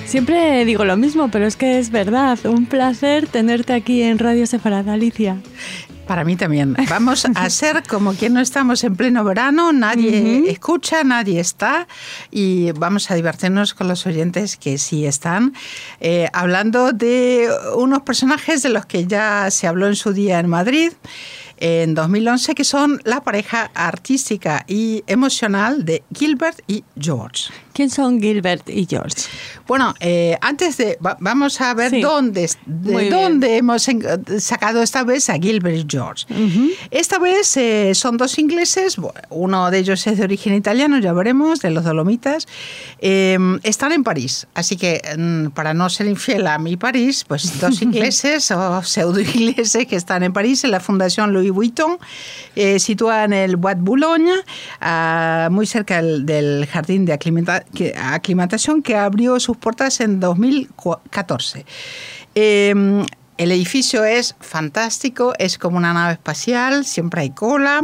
Siempre digo lo mismo, pero es que es verdad. Un placer tenerte aquí en Radio Sefarad, Alicia. Para mí también. Vamos a hacer como que no estamos en pleno verano, nadie escucha, nadie está, y vamos a divertirnos con los oyentes que sí están, hablando de unos personajes de los que ya se habló en su día en Madrid, en 2011, que son la pareja artística y emocional de Gilbert y George. ¿Quién son Gilbert y George? Bueno, antes de... vamos a ver dónde hemos sacado esta vez a Gilbert y George. Esta vez son dos ingleses, uno de ellos es de origen italiano, ya veremos, de los Dolomitas. Están en París, así que para no ser infiel a mi París, pues dos ingleses o pseudo-ingleses que están en París, en la Fundación Louis Vuitton, situada en el Bois de Boulogne, muy cerca del jardín de aclimatación que abrió sus puertas en 2014. El edificio es fantástico, es como una nave espacial, siempre hay cola.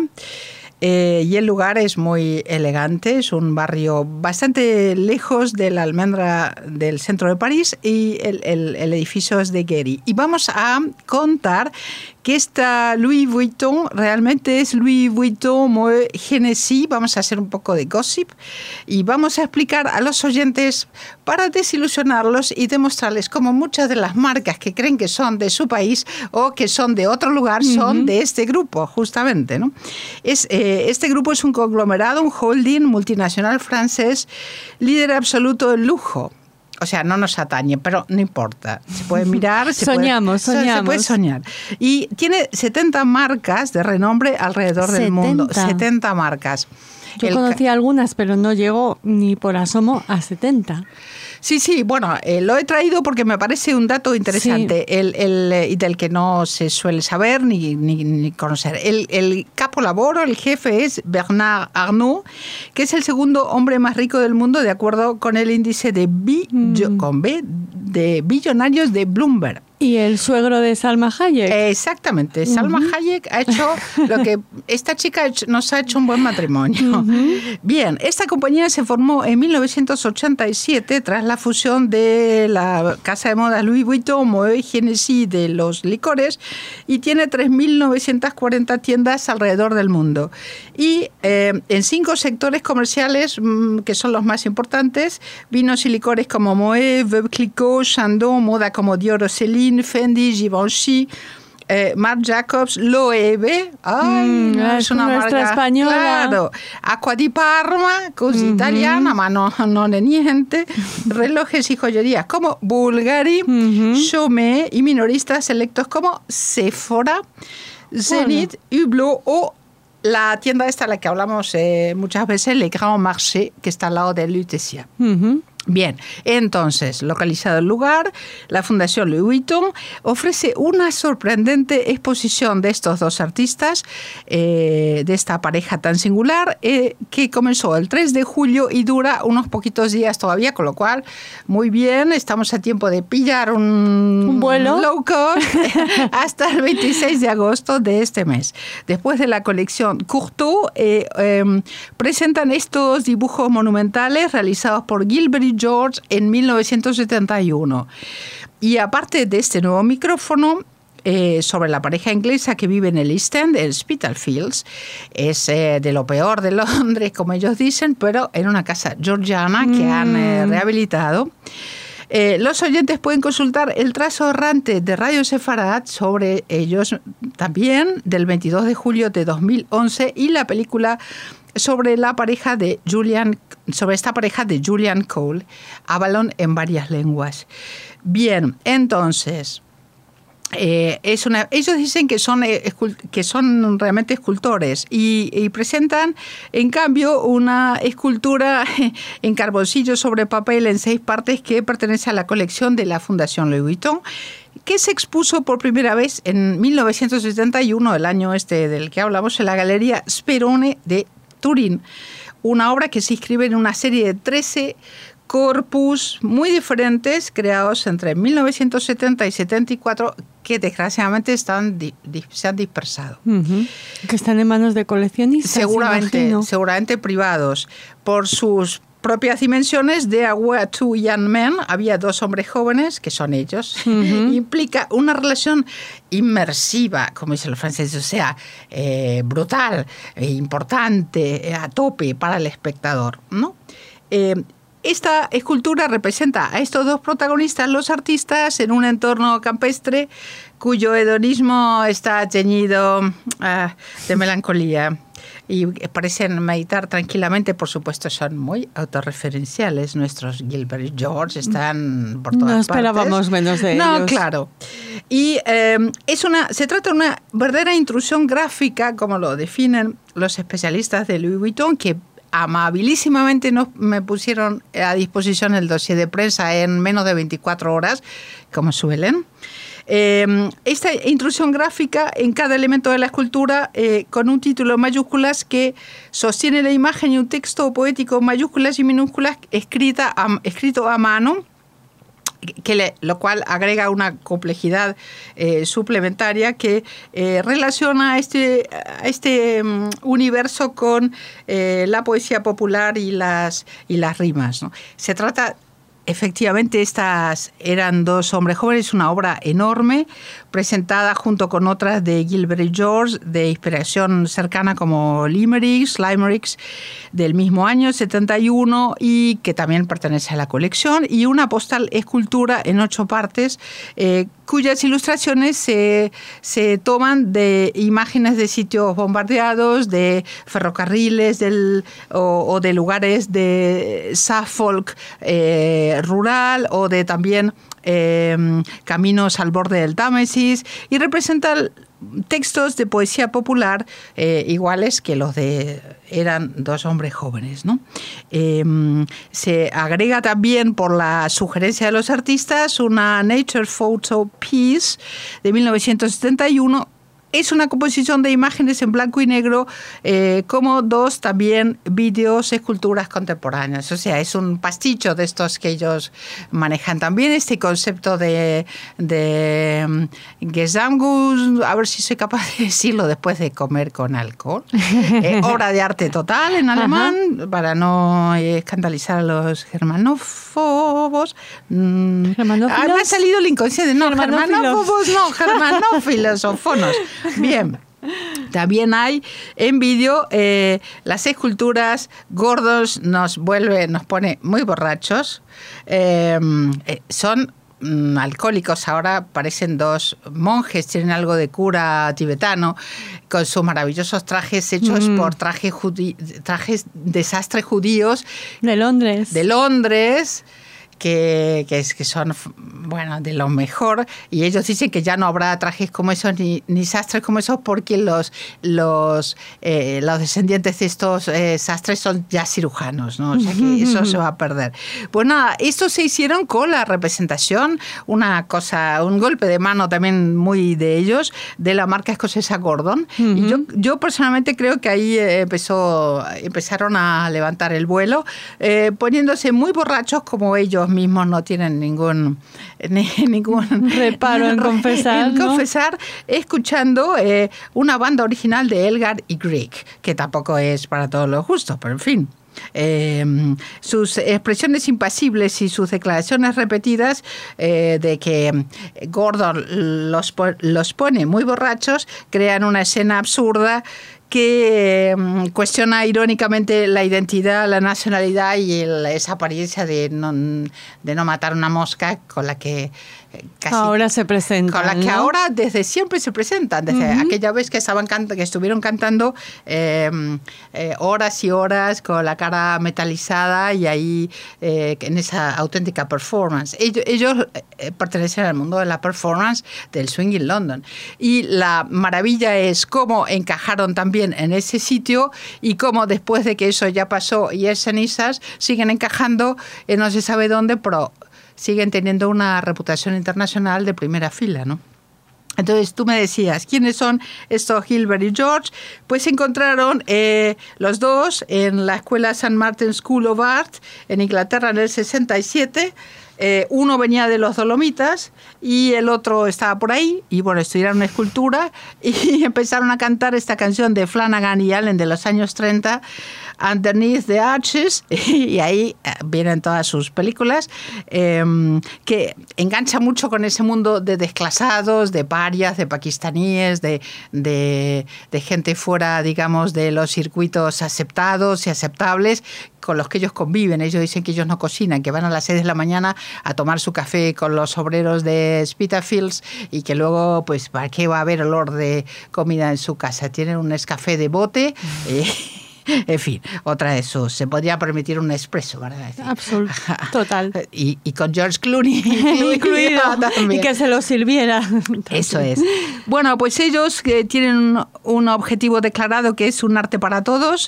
Y el lugar es muy elegante, es un barrio bastante lejos de la Almendra del centro de París, y el edificio es de Guéry. Y vamos a contar que esta Louis Vuitton realmente es Louis Vuitton Moet Hennessy. Vamos a hacer un poco de gossip y vamos a explicar a los oyentes, para desilusionarlos y demostrarles cómo muchas de las marcas que creen que son de su país o que son de otro lugar son de este grupo, justamente, ¿no? Este grupo es un conglomerado, un holding multinacional francés, líder absoluto del lujo. O sea, no nos atañe, pero no importa. Se puede mirar. Soñamos. Se puede soñar. Y tiene 70 marcas de renombre alrededor del mundo. 70 marcas. Yo conocía algunas, pero no llego ni por asomo a 70. Sí, bueno, lo he traído porque me parece un dato interesante, y del que no se suele saber ni conocer. El capo laboro, el jefe, es Bernard Arnault, que es el segundo hombre más rico del mundo de acuerdo con el índice de billonarios de Bloomberg. ¿Y el suegro de Salma Hayek? Exactamente. Salma Hayek ha hecho lo que esta chica nos ha hecho un buen matrimonio. Bien, esta compañía se formó en 1987 tras la fusión de la casa de moda Louis Vuitton, Moet Hennessy de los licores, y tiene 3.940 tiendas alrededor del mundo. Y en 5 sectores comerciales que son los más importantes: vinos y licores como Moet, Veuve Clicquot, Chandon, moda como Dior o Celine, Fendi, Givenchy, Marc Jacobs, Loewe, es una marca española. Claro, Acqua di Parma, così italiana, ma non è niente. Relojes y joyerías como Bulgari, Chaumet, y minoristas selectos como Sephora, Zenith, Hublot o la tienda esta a la que hablamos muchas veces, Le Grand Marché, que está al lado de Lutetia. Bien, entonces, localizado el lugar, la Fundación Louis Vuitton ofrece una sorprendente exposición de estos dos artistas, de esta pareja tan singular, que comenzó el 3 de julio y dura unos poquitos días todavía, con lo cual, muy bien, estamos a tiempo de pillar un vuelo low cost hasta el 26 de agosto de este mes. Después de la colección Courtauld, presentan estos dibujos monumentales realizados por Gilbert y George en 1971. Y aparte de este nuevo micrófono sobre la pareja inglesa que vive en el East End, el Spitalfields, es de lo peor de Londres, como ellos dicen, pero en una casa georgiana que han rehabilitado. Los oyentes pueden consultar el trazo errante de Radio Sefarad sobre ellos también, del 22 de julio de 2011, y la película sobre esta pareja de Julian Cole, Avalon en varias lenguas. Bien, entonces, ellos dicen que son realmente escultores y presentan, en cambio, una escultura en carboncillo sobre papel en 6 partes que pertenece a la colección de la Fundación Louis Vuitton, que se expuso por primera vez en 1971, el año del que hablamos, en la Galería Sperone de Turín. Una obra que se inscribe en una serie de 13 corpus muy diferentes creados entre 1970 y 74, que desgraciadamente se han dispersado. Que están en manos de coleccionistas. Seguramente privados, por sus propias dimensiones de A Were Two Young Men, había dos hombres jóvenes, que son ellos, implica una relación inmersiva, como dicen los franceses, o sea, brutal, importante, a tope para el espectador, ¿no? Esta escultura representa a estos dos protagonistas, los artistas, en un entorno campestre cuyo hedonismo está teñido de melancolía. Y parecen meditar tranquilamente, por supuesto, son muy autorreferenciales. Nuestros Gilbert y George están por todas partes. No esperábamos menos de ellos. No, claro. Y se trata de una verdadera intrusión gráfica, como lo definen los especialistas de Louis Vuitton, que amabilísimamente me pusieron a disposición el dossier de prensa en menos de 24 horas, como suelen. Esta intrusión gráfica en cada elemento de la escultura con un título en mayúsculas que sostiene la imagen y un texto poético en mayúsculas y minúsculas escrito a mano, lo cual agrega una complejidad suplementaria que relaciona a este universo con la poesía popular y las rimas, ¿no? Se trata... Efectivamente, estas eran dos hombres jóvenes, una obra enorme, presentada junto con otras de Gilbert y George, de inspiración cercana como Limericks, del mismo año, 71, y que también pertenece a la colección, y una postal escultura en 8 partes, cuyas ilustraciones se toman de imágenes de sitios bombardeados, de ferrocarriles o de lugares de Suffolk rural, o de también caminos al borde del Támesis, y representan textos de poesía popular iguales que los eran dos hombres jóvenes, ¿no? Se agrega también, por la sugerencia de los artistas, una Nature Photo Piece de 1971. Es una composición de imágenes en blanco y negro, como dos también vídeos, esculturas contemporáneas. O sea, es un pasticho de estos que ellos manejan también, este concepto de Gesamtgut, a ver si soy capaz de decirlo después de comer con alcohol. Obra de arte total en alemán, para no escandalizar a los germanófobos. Me ha salido el inconsciente. No, germanófobos, no, germanófilos o fonos. Bien. También hay en vídeo las esculturas. Gordon nos pone muy borrachos. Son alcohólicos, ahora parecen dos monjes, tienen algo de cura tibetano, con sus maravillosos trajes hechos por trajes desastres judíos de Londres. Que son, bueno, de lo mejor, y ellos dicen que ya no habrá trajes como esos ni sastres como esos, porque los descendientes de estos sastres son ya cirujanos, ¿no? O sea que eso se va a perder. Pues nada, estos se hicieron con la representación, un golpe de mano también muy de ellos, de la marca escocesa Gordon. Y yo personalmente creo que ahí empezaron a levantar el vuelo, poniéndose muy borrachos, como ellos mismos no tienen ningún reparo en confesar, escuchando una banda original de Elgar y Grieg, que tampoco es para todos los gustos, pero en fin. Sus expresiones impasibles y sus declaraciones repetidas de que Gordon los pone muy borrachos crean una escena absurda que cuestiona irónicamente la identidad, la nacionalidad y esa apariencia de no matar una mosca con la que ahora se presentan, con la que ahora desde siempre se presentan, desde aquella vez que estuvieron cantando horas y horas con la cara metalizada, y ahí en esa auténtica performance. Ellos pertenecen al mundo de la performance del swing in London, y la maravilla es cómo encajaron también en ese sitio, y cómo después de que eso ya pasó y es cenizas, siguen encajando en no se sabe dónde, pero siguen teniendo una reputación internacional de primera fila, ¿no? Entonces, tú me decías, ¿quiénes son estos Gilbert y George? Pues se encontraron los dos en la escuela St. Martin's School of Art en Inglaterra en el 67. Uno venía de los Dolomitas y el otro estaba por ahí, y bueno, estudiaron escultura y empezaron a cantar esta canción de Flanagan y Allen de los años 30, Underneath the Arches, y ahí vienen todas sus películas, que engancha mucho con ese mundo de desclasados, de parias, de pakistaníes, de gente fuera, digamos, de los circuitos aceptados y aceptables, con los que ellos conviven. Ellos dicen que ellos no cocinan, que van a las 6 de la mañana a tomar su café con los obreros de Spitalfields, y que luego, pues, ¿para qué va a haber olor de comida en su casa? Tienen un Nescafé de bote. En fin, otra de sus. Se podría permitir un expreso, ¿verdad? Absoluto, total. Y con George Clooney incluido. Y que se lo sirviera. Eso es. Bueno, pues ellos tienen un objetivo declarado, que es un arte para todos.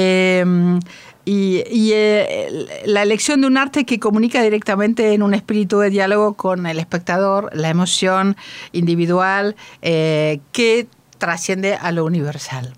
Y la elección de un arte que comunica directamente en un espíritu de diálogo con el espectador, la emoción individual que trasciende a lo universal.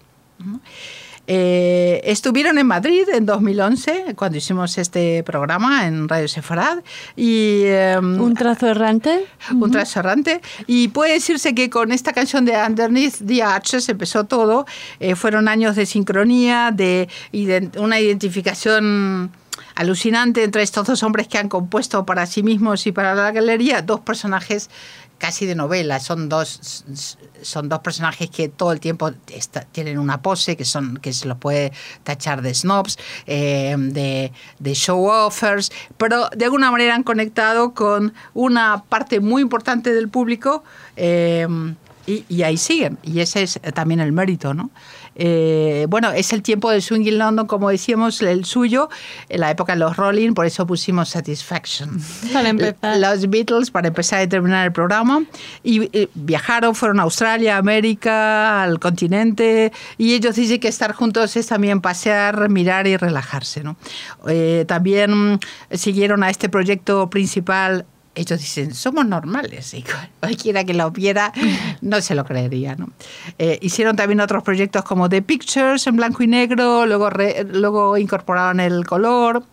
Estuvieron en Madrid en 2011 cuando hicimos este programa en Radio Sefarad, y un trazo errante. Un trazo errante, y puede decirse que con esta canción de Underneath the Arches empezó todo. Fueron años de sincronía, de una identificación alucinante entre estos dos hombres que han compuesto para sí mismos y para la galería dos personajes casi de novela. Son dos personajes que todo el tiempo tienen una pose, que se los puede tachar de snobs, de show-offers, pero de alguna manera han conectado con una parte muy importante del público, y ahí siguen. Y ese es también el mérito, ¿no? Bueno, es el tiempo del swing in London, como decíamos, el suyo, en la época de los Rolling, por eso pusimos Satisfaction. Para empezar. Los Beatles, para empezar y terminar el programa. Y viajaron, fueron a Australia, América, al continente, y ellos dicen que estar juntos es también pasear, mirar y relajarse, ¿no? También siguieron a este proyecto principal. Ellos dicen, somos normales, y cualquiera que lo viera no se lo creería, ¿no? Hicieron también otros proyectos como The Pictures en blanco y negro, luego incorporaron el color,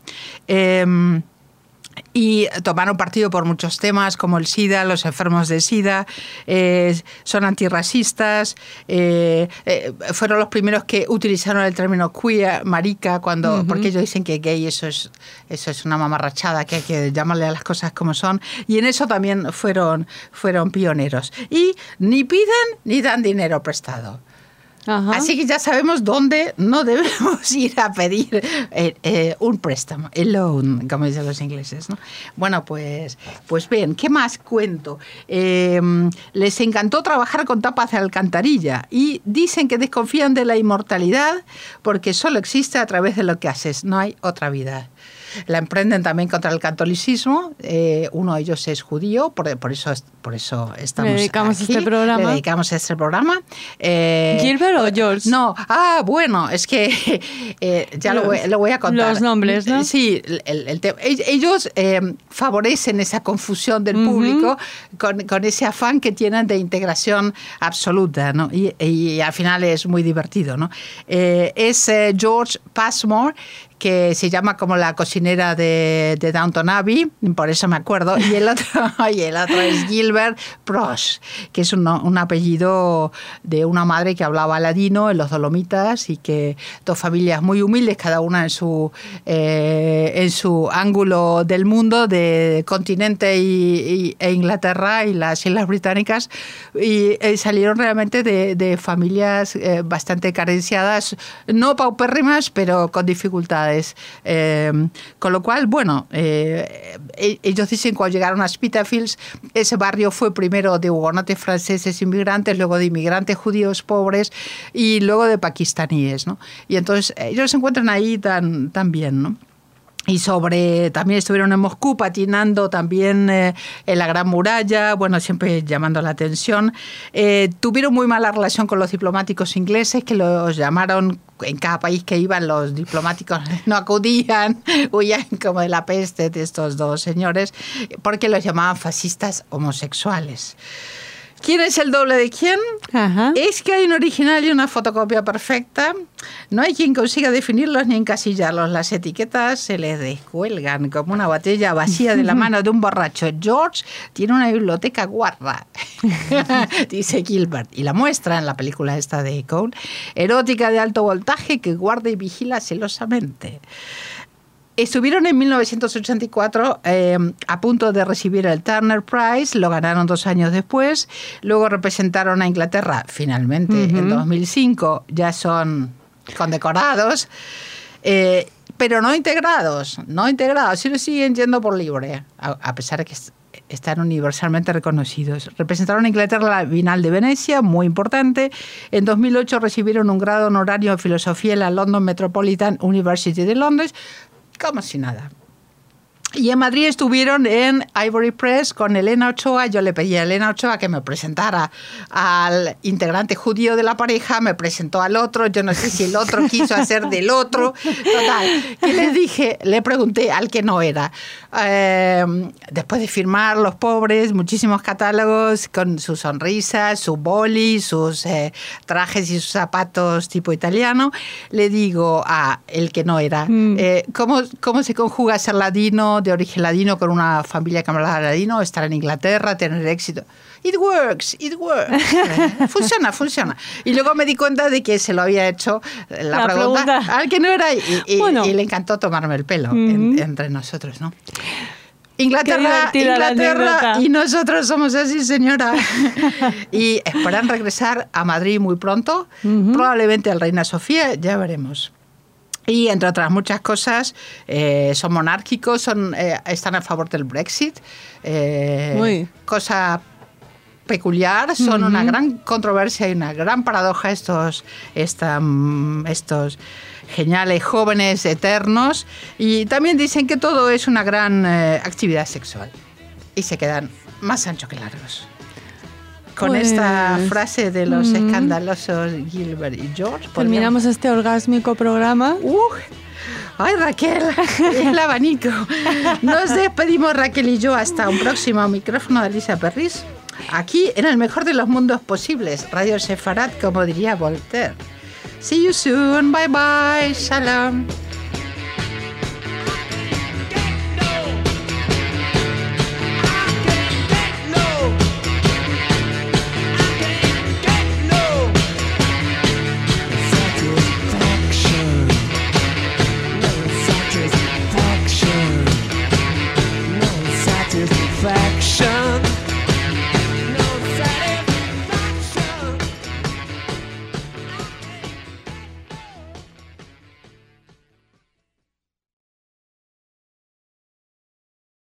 y tomaron partido por muchos temas como el SIDA, los enfermos de SIDA, son antirracistas, fueron los primeros que utilizaron el término queer, marica, porque ellos dicen que gay eso es una mamarrachada, que hay que llamarle a las cosas como son, y en eso también fueron pioneros. Y ni piden ni dan dinero prestado. Ajá. Así que ya sabemos dónde no debemos ir a pedir un préstamo, el loan, como dicen los ingleses, ¿no? Bueno, pues bien, ¿qué más cuento? Les encantó trabajar con tapas de alcantarilla y dicen que desconfían de la inmortalidad porque solo existe a través de lo que haces, no hay otra vida. La emprenden también contra el catolicismo. Uno de ellos es judío, por eso estamos Le dedicamos aquí. Este programa. Le dedicamos este programa. ¿Gilbert o George? No, bueno, es que ya lo voy a contar. Los nombres, ¿no? Sí, ellos favorecen esa confusión del público con ese afán que tienen de integración absoluta, ¿no? Y al final es muy divertido, ¿no? Es George Passmore, que se llama como la cocinera de Downton Abbey, por eso me acuerdo, y el otro es Gilbert Prosh, que es un apellido de una madre que hablaba ladino en los Dolomitas, y que dos familias muy humildes, cada una en su ángulo del mundo, de continente e Inglaterra y las Islas Británicas, y salieron realmente de familias bastante carenciadas, no paupérrimas, pero con dificultades. Con lo cual, bueno, ellos dicen que cuando llegaron a Spitalfields, ese barrio fue primero de hugonotes franceses inmigrantes, luego de inmigrantes judíos pobres y luego de pakistaníes, ¿no? Y entonces ellos se encuentran ahí tan bien, ¿no? Y también estuvieron en Moscú patinando también en la Gran Muralla, bueno, siempre llamando la atención. Tuvieron muy mala relación con los diplomáticos ingleses, que los llamaron, en cada país que iban los diplomáticos no acudían, huían como de la peste de estos dos señores, porque los llamaban fascistas homosexuales. ¿Quién es el doble de quién? Ajá. Es que hay un original y una fotocopia perfecta. No hay quien consiga definirlos ni encasillarlos. Las etiquetas se les descuelgan como una botella vacía de la mano de un borracho. George tiene una biblioteca guarda, dice Gilbert, y la muestra en la película esta de Cole, erótica de alto voltaje que guarda y vigila celosamente. Estuvieron en 1984 a punto de recibir el Turner Prize, lo ganaron 2 años después, luego representaron a Inglaterra, finalmente en 2005 ya son condecorados, pero no integrados, sino siguen yendo por libre, a pesar de que están universalmente reconocidos. Representaron a Inglaterra en la Bienal de Venecia, muy importante. En 2008 recibieron un grado honorario en filosofía en la London Metropolitan University de Londres, como si nada. Y en Madrid estuvieron en Ivory Press con Elena Ochoa. Yo le pedí a Elena Ochoa que me presentara al integrante judío de la pareja, me presentó al otro, yo no sé si el otro quiso hacer del otro. Total, ¿qué les dije? Le pregunté al que no era. Después de firmar los pobres, muchísimos catálogos con sus sonrisas, su boli, sus trajes y sus zapatos tipo italiano, le digo a el que no era, ¿cómo se conjuga ser ladino, de origen ladino, con una familia que habla ladino, estar en Inglaterra, tener éxito? It works. Funciona. Y luego me di cuenta de que se lo había hecho la pregunta al que no era y le encantó tomarme el pelo entre nosotros, ¿no? Inglaterra y nosotros somos así, señora. Y esperan regresar a Madrid muy pronto, probablemente al Reina Sofía, ya veremos. Y entre otras muchas cosas, son monárquicos, están a favor del Brexit, cosa peculiar, son una gran controversia y una gran paradoja estos geniales jóvenes eternos, y también dicen que todo es una gran actividad sexual y se quedan más anchos que largos. Con esta frase de los escandalosos Gilbert y George terminamos este orgásmico programa. ¡Ay, Raquel! El abanico. Nos despedimos, Raquel y yo, hasta un próximo micrófono de Elisa Perris, aquí en el mejor de los mundos posibles, Radio Sefarad, como diría Voltaire. See you soon. Bye bye. Shalom.